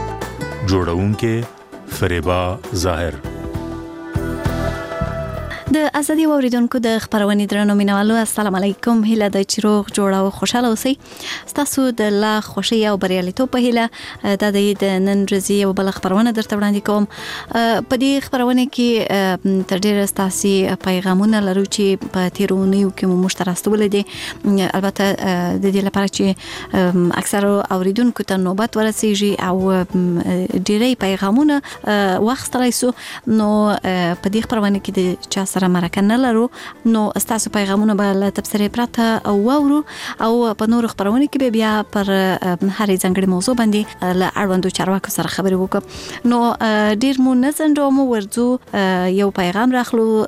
جوړونکې فریبا ظاهر د ازادي اوریدونکو د خبرونې درنو مینوالو السلام علیکم. هیله د چروغ جوړه او خوشاله اوسئ. تاسو د لا خوشي او بریالیتوب په هیله د نن ورځې یو بل خبرونه درته وړاندې کوم. په دې خبرونه کې تر ډیره تاسو پیغامونه لرو چې په تیرونیو کې مو مشترکول دي. البته د دې لپاره چې اکثر اوریدونکو ته نوبت ورسیږي او ډیری پیغامونه واخستلای سو نو په دې خبرونه کې د چا سره مرکه نه لرو نو تاسو پیغامونه به له تبصرې پرته او وورو او په نور خبرونه کې به بیا پر هرې ځانګړي موضوع باندې له اړوندو چارواکو سره خبرې وکړو. نو ډیر مو نه څنډو مو ورځو یو پیغام راخلو